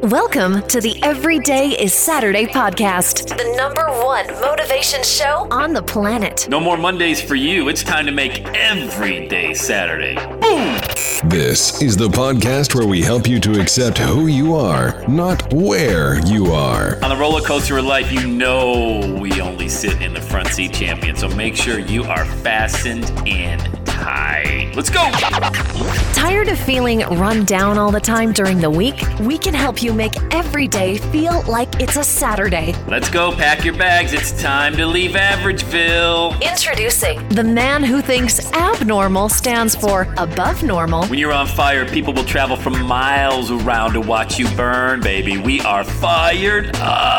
Welcome to the Everyday is Saturday podcast, the #1 motivation show on the planet. No more Mondays for you. It's time to make every day Saturday. Boom! This is the podcast where we help you to accept who you are, not where you are. On the roller coaster of life, you know we only sit in the front seat, champion. So make sure you are fastened in tight. Let's go! Tired of feeling run down all the time during the week? We can help you make every day feel like it's a Saturday. Let's go, pack your bags. It's time to leave Averageville. Introducing the man who thinks abnormal stands for above normal. When you're on fire, people will travel from miles around to watch you burn, baby. We are fired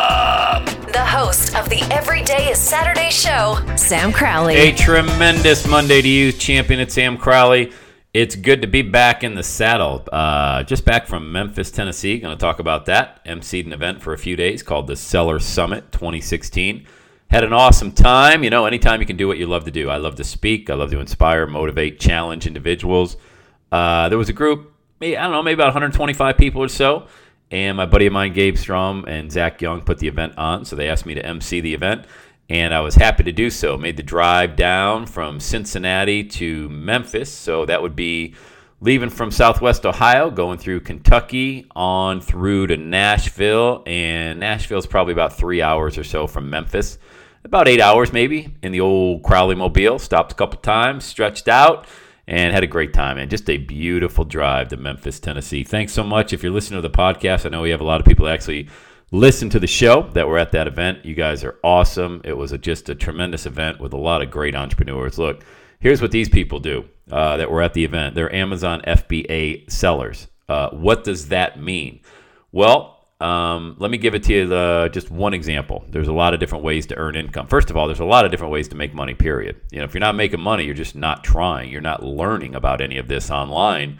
up. The host of the Everyday is Saturday show, Sam Crowley. A tremendous Monday to you, champion. It's Sam Crowley. It's good to be back in the saddle. Just back from Memphis, Tennessee. Going to talk about that. MC'd an event for a few days called the Seller Summit 2016. Had an awesome time. You know, anytime you can do what you love to do. I love to speak. I love to inspire, motivate, challenge individuals. There was a group, maybe about 125 people or so. And my buddy of mine, Gabe Strom, and Zach Young put the event on. So they asked me to MC the event. And I was happy to do so. Made the drive down from Cincinnati to Memphis. So that would be leaving from Southwest Ohio, going through Kentucky, on through to Nashville. And Nashville's probably about 3 hours or so from Memphis. About 8 hours maybe in the old Crowley Mobile. Stopped a couple times, stretched out, and had a great time. And just a beautiful drive to Memphis, Tennessee. Thanks so much. If you're listening to the podcast, I know we have a lot of people that actually listen to the show that were at that event. You guys are awesome. It was just a tremendous event with a lot of great entrepreneurs. Look, here's what these people do that were at the event. They're Amazon FBA sellers. What does that mean? Well, let me give it to you just one example. There's a lot of different ways to earn income. First of all, there's a lot of different ways to make money, period. You know, if you're not making money, you're just not trying. You're not learning about any of this online.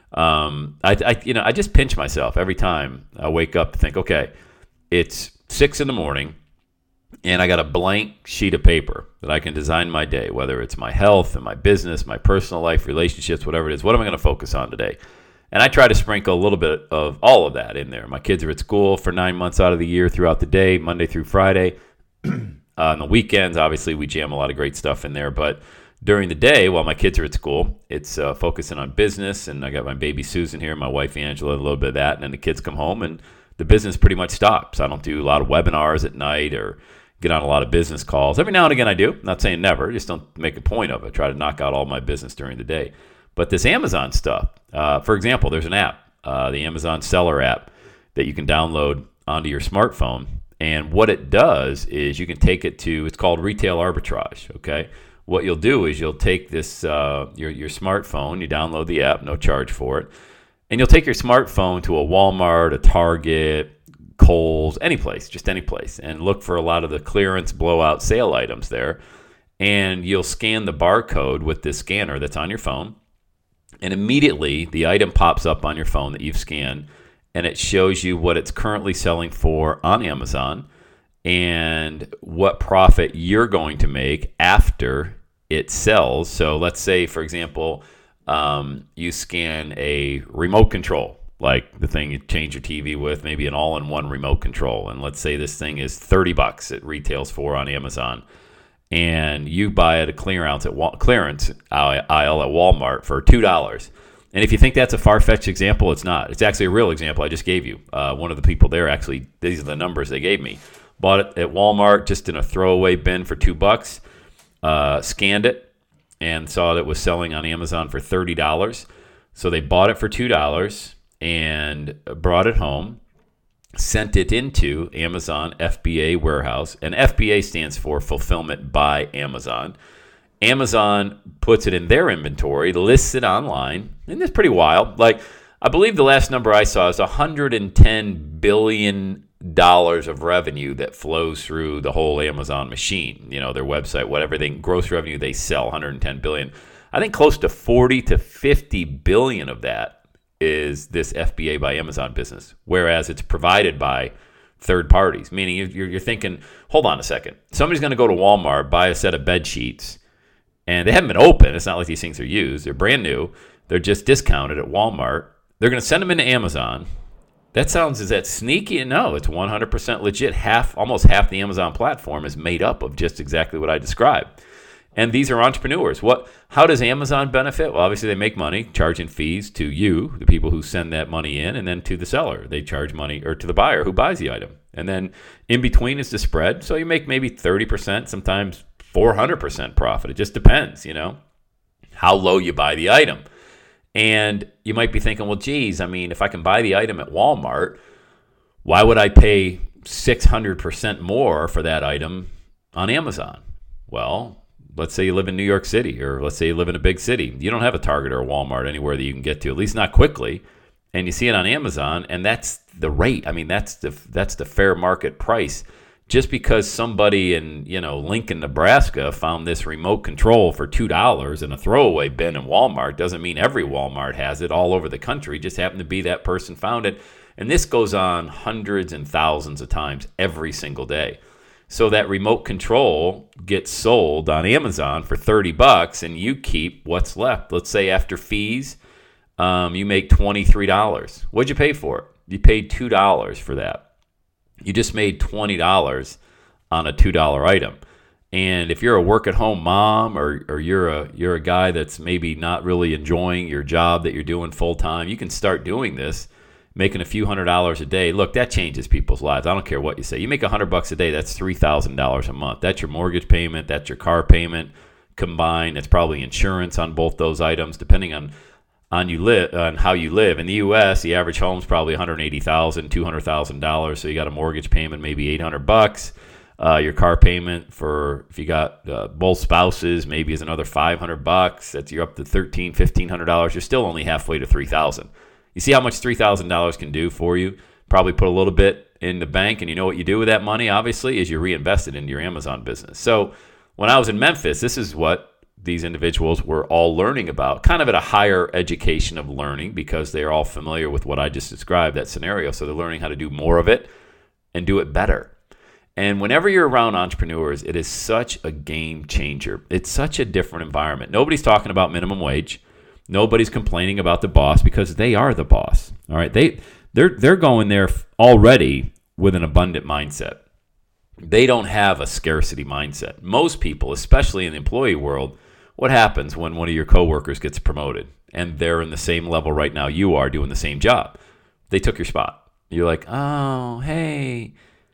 I just pinch myself every time I wake up to think, okay, it's 6 in the morning, and I got a blank sheet of paper that I can design my day, whether it's my health and my business, my personal life, relationships, whatever it is. What am I going to focus on today? And I try to sprinkle a little bit of all of that in there. My kids are at school for 9 months out of the year throughout the day, Monday through Friday. On the weekends, obviously, we jam a lot of great stuff in there. But during the day, while my kids are at school, it's focusing on business. And I got my baby Susan here, my wife Angela, a little bit of that. And then the kids come home, and the business pretty much stops. I don't do a lot of webinars at night or get on a lot of business calls. Every now and again I do. I'm not saying never. Just don't make a point of it. Try to knock out all my business during the day. But this Amazon stuff, for example, there's an app, the Amazon Seller app, that you can download onto your smartphone. And what it does is you can take it to, it's called retail arbitrage, okay? What you'll do is you'll take this, your smartphone, you download the app, no charge for it, and you'll take your smartphone to a Walmart, a Target, Kohl's, any place, just any place, and look for a lot of the clearance blowout sale items there. And you'll scan the barcode with this scanner that's on your phone. And immediately the item pops up on your phone that you've scanned, and it shows you what it's currently selling for on Amazon and what profit you're going to make after it sells. So let's say, for example, you scan a remote control, like the thing you change your TV with, maybe an all-in-one remote control. And let's say this thing is $30 it retails for on Amazon. And you buy it at a clearance aisle at Walmart for $2. And if you think that's a far-fetched example, it's not. It's actually a real example I just gave you. One of the people there, actually, these are the numbers they gave me. Bought it at Walmart just in a throwaway bin for $2, scanned it, and saw that it was selling on Amazon for $30. So they bought it for $2 and brought it home, sent it into Amazon FBA warehouse. And FBA stands for Fulfillment by Amazon. Amazon puts it in their inventory, lists it online, and it's pretty wild. Like, I believe the last number I saw is $110 billion of revenue that flows through the whole Amazon machine, you know, their website, whatever gross revenue they sell, 110 billion. I think close to 40 to 50 billion of that is this FBA by Amazon business, whereas it's provided by third parties, meaning you're thinking, hold on a second. Somebody's going to go to Walmart, buy a set of bed sheets, and they haven't been open. It's not like these things are used. They're brand new. They're just discounted at Walmart. They're going to send them into Amazon. That sounds, is that sneaky? No, it's 100% legit. Almost half the Amazon platform is made up of just exactly what I described. And these are entrepreneurs. How does Amazon benefit? Well, obviously they make money charging fees to you, the people who send that money in, and then to the seller. They charge money, or to the buyer who buys the item. And then in between is the spread. So you make maybe 30%, sometimes 400% profit. It just depends, how low you buy the item. And you might be thinking, well, geez, I mean, if I can buy the item at Walmart, why would I pay 600% more for that item on Amazon? Well, let's say you live in New York City, or let's say you live in a big city. You don't have a Target or a Walmart anywhere that you can get to, at least not quickly. And you see it on Amazon, and that's the rate. I mean, that's the fair market price. Just because somebody in, Lincoln, Nebraska found this remote control for $2 in a throwaway bin in Walmart doesn't mean every Walmart has it all over the country. It just happened to be that person found it. And this goes on hundreds and thousands of times every single day. So that remote control gets sold on Amazon for $30, and you keep what's left. Let's say after fees, you make $23. What'd you pay for it? You paid $2 for that. You just made $20 on a $2 item. And if you're a work-at-home mom, or you're a guy that's maybe not really enjoying your job that you're doing full-time, you can start doing this, making a few $100s a day. Look, that changes people's lives. I don't care what you say. You make $100 a day, that's $3,000 a month. That's your mortgage payment. That's your car payment combined. That's probably insurance on both those items, depending on how you live. In the U.S., the average home is probably $180,000, $200,000. So you got a mortgage payment, maybe $800. Your car payment for, if you got both spouses, maybe is another $500. That's, you're up to $1,300, $1,500. You're still only halfway to $3,000. You see how much $3,000 can do for you? Probably put a little bit in the bank, and you know what you do with that money, obviously, is you reinvest it into your Amazon business. So when I was in Memphis, this is what these individuals were all learning about, kind of at a higher education of learning, because they're all familiar with what I just described, that scenario. So they're learning how to do more of it and do it better. And whenever you're around entrepreneurs, it is such a game changer. It's such a different environment. Nobody's talking about minimum wage. Nobody's complaining about the boss, because they are the boss. All right, they're going there already with an abundant mindset. They don't have a scarcity mindset. Most people, especially in the employee world, what happens when one of your coworkers gets promoted and they're in the same level right now you are doing the same job? They took your spot. You're like, oh, hey,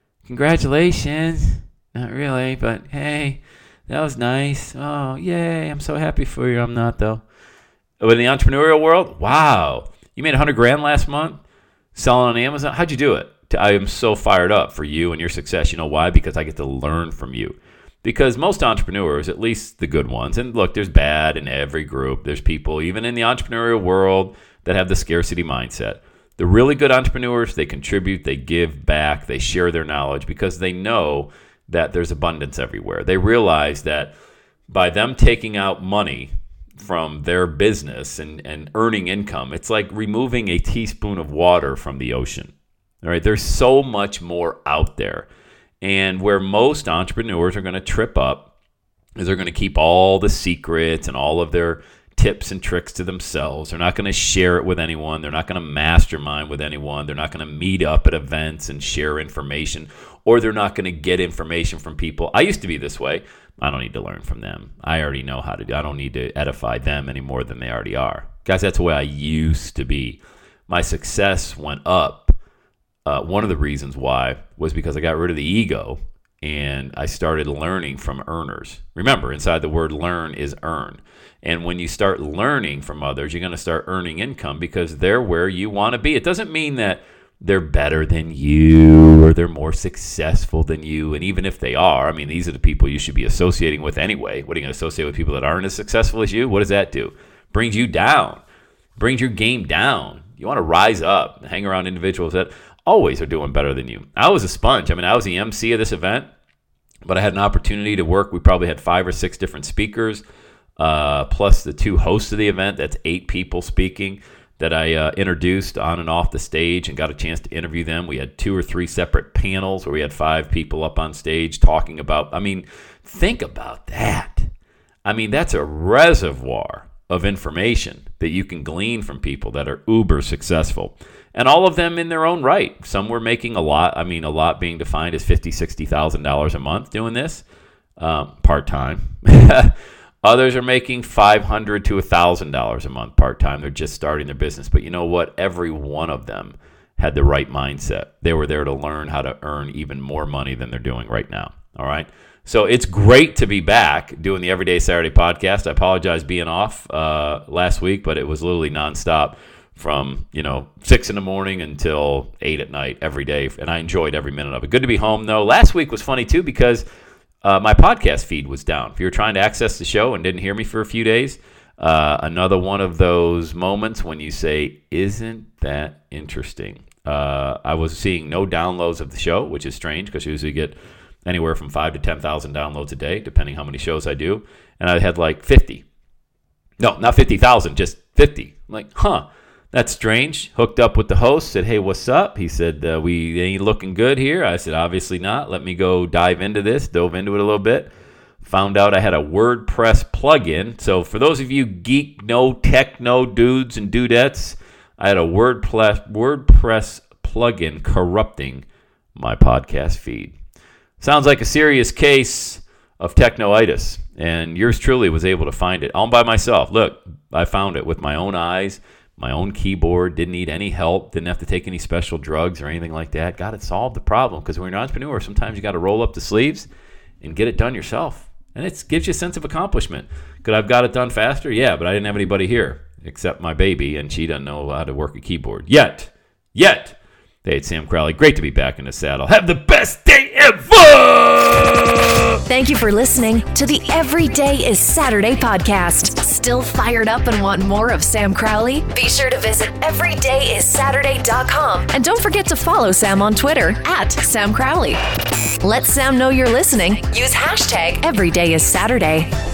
congratulations. Not really, but hey, that was nice. Oh, yay, I'm so happy for you. I'm not, though. But in the entrepreneurial world, wow, you made $100,000 last month selling on Amazon. How'd you do it? I am so fired up for you and your success. You know why? Because I get to learn from you. Because most entrepreneurs, at least the good ones, and look, there's bad in every group. There's people, even in the entrepreneurial world, that have the scarcity mindset. The really good entrepreneurs, they contribute, they give back, they share their knowledge, because they know that there's abundance everywhere. They realize that by them taking out money from their business and earning income, it's like removing a teaspoon of water from the ocean. All right, there's so much more out there. And where most entrepreneurs are going to trip up is they're going to keep all the secrets and all of their tips and tricks to themselves. They're not going to share it with anyone. They're not going to mastermind with anyone. They're not going to meet up at events and share information, or they're not going to get information from people. I used to be this way. I don't need to learn from them. I already know how to do. I don't need to edify them any more than they already are. Guys, that's the way I used to be. My success went up. One of the reasons why was because I got rid of the ego and I started learning from earners. Remember, inside the word learn is earn. And when you start learning from others, you're going to start earning income, because they're where you want to be. It doesn't mean that they're better than you or they're more successful than you. And even if they are, I mean, these are the people you should be associating with anyway. What are you going to associate with people that aren't as successful as you? What does that do? Brings you down, brings your game down. You want to rise up, hang around individuals that always are doing better than you. I was a sponge. I mean, I was the MC of this event, but I had an opportunity to work. We probably had 5 or 6 different speakers, plus the 2 hosts of the event. That's 8 people speaking that I introduced on and off the stage and got a chance to interview them. We had 2 or 3 separate panels where we had 5 people up on stage talking about, I mean, think about that. I mean, that's a reservoir of information that you can glean from people that are uber successful. And all of them in their own right. Some were making a lot. I mean, a lot being defined as $50,000, $60,000 a month doing this part-time. Others are making $500 to $1,000 a month part-time. They're just starting their business. But you know what? Every one of them had the right mindset. They were there to learn how to earn even more money than they're doing right now. All right? So it's great to be back doing the Everyday Saturday podcast. I apologize being off last week, but it was literally nonstop from 6 in the morning until 8 at night every day, and I enjoyed every minute of it. Good to be home, though. Last week was funny, too, because my podcast feed was down. If you were trying to access the show and didn't hear me for a few days, another one of those moments when you say, isn't that interesting? I was seeing no downloads of the show, which is strange because I usually get anywhere from 5,000 to 10,000 downloads a day, depending how many shows I do. And I had like 50. No, not 50,000, just 50. I'm like, that's strange. Hooked up with the host, said, hey, what's up? He said, we ain't looking good here. I said, obviously not. Let me go dive into this. Dove into it a little bit. Found out I had a WordPress plugin. So for those of you techno dudes and dudettes, I had a WordPress plugin corrupting my podcast feed. Sounds like a serious case of technoitis. And yours truly was able to find it all by myself. Look, I found it with my own eyes. My own keyboard, didn't need any help, didn't have to take any special drugs or anything like that. Got it solved the problem, because when you're an entrepreneur, sometimes you got to roll up the sleeves and get it done yourself. And it gives you a sense of accomplishment. Could I have got it done faster? Yeah, but I didn't have anybody here except my baby, and she doesn't know how to work a keyboard. Yet. Hey, it's Sam Crowley. Great to be back in the saddle. Have the best day ever! Thank you for listening to the Everyday is Saturday podcast. Still fired up and want more of Sam Crowley? Be sure to visit everydayissaturday.com. And don't forget to follow Sam on Twitter @Sam Crowley. Let Sam know you're listening. Use #EverydayIsSaturday.